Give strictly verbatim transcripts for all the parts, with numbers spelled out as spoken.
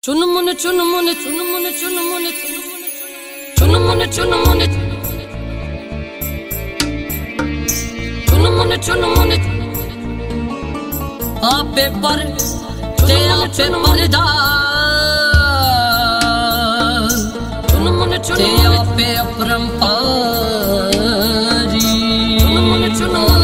चुन मुन चुन मुन चुन मुन चुन मुन चुन मुन चुन मुन चुन मुन चुन मुन आपे पर ते आपे मरदा चुन मुन चुन ते आपे अपरंपारी चुन मुन चुन मुन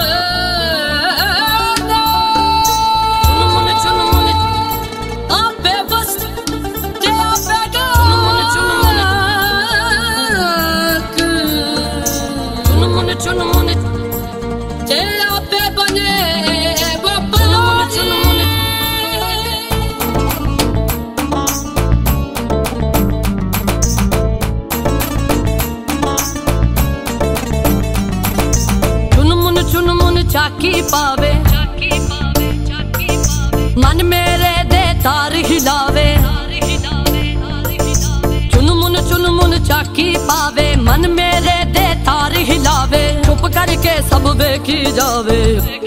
चुन मुन तेरा पे बने वो चुन मुन चुन मुन चुन मुन चाकी पावे मन मेरे दे तार हिलावे चुन मुन चुन मुन चाकी पावे मन मेरे दे तार हिलावे चुप करके सब देखी जावे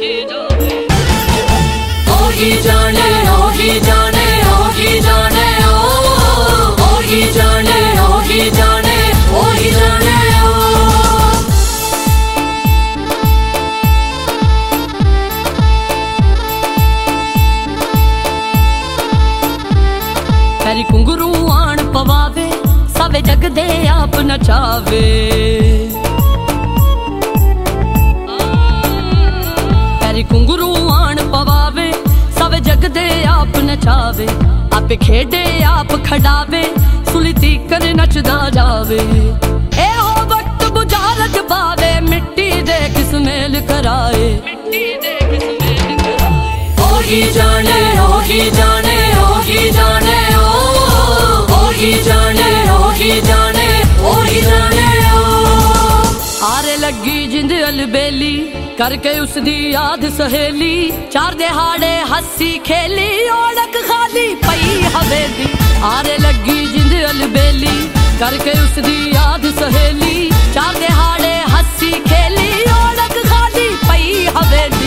ओही जाने ओही जाने ओही जाने ओ ओही जाने ओही जाने ओही जाने ओ तेरी घुंघरू आण पवावे सवे जग दे आप नचावे घुंघरू आण पवावे सब जग दे आप नचावे आप खेडे आप खड़ावे सुलती कर नचदा जावे ए हो वक्त बुझारत पावे मिट्टी दे किस मेल कराए ओही जाने ओही जाने ओही जाने ओ ओही जाने ओही जाने ओही जाने ओ आरे लगी जिंद अलबेली करके उसदी याद सहेली चार दिहाड़े हसी खेली ओढ़क खाली पई हवेली आरे लगी जिंद अलबेली करके उसदी याद सहेली चार दिहाड़े हसी खेली ओढ़क खाली पई हवेली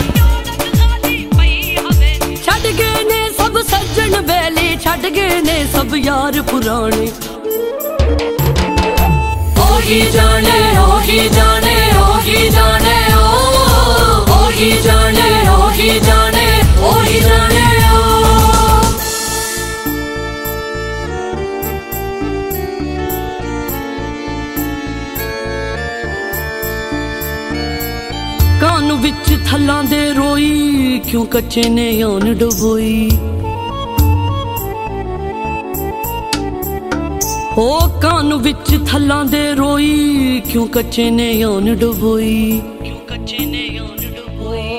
छड़ गए ने सब सज्जन बेली छड़ गए ने सब यार पुराने ओही जाने ओही जाने ओही जाने ओ ओही जाने ओही जाने ओही जाने ओ कान विच थल्लां दे रोई क्यों कच्चे ने आन डबोई ओ कान विच थल्लां दे रोई क्यों कच्चे ने आन डबोई क्यों कच्चे ने आन डबोई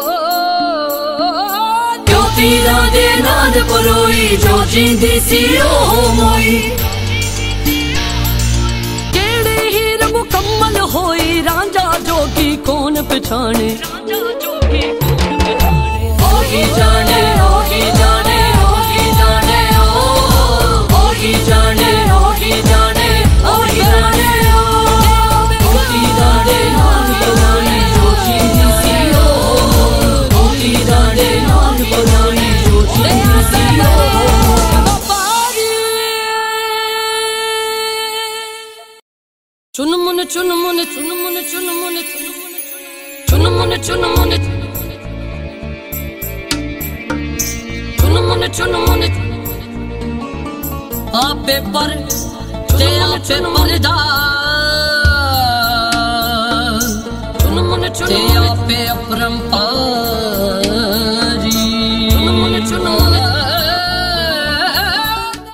क्यों तीरा दे नाद परोई जो जींदी सी ओ मोई केड़े हीर मुकम्मल होई रांझा जोगी कौन पछाणे ओही जाने ओही जाने ओही जाने ओ ओही जाने ओही जाने ओही जाने ओ ओही जाने नाद परानी जो जींदी सी ओ ओही जाने नाद परानी जो जींदी सी ओ चुन मुन चुन मुन चुन मुन चुन मुन चुन मुन चुन मुन चुन मुन चुन मुन आपे पर ते आपे मरदा चुन मुन चुन ते आपे अपरंपारी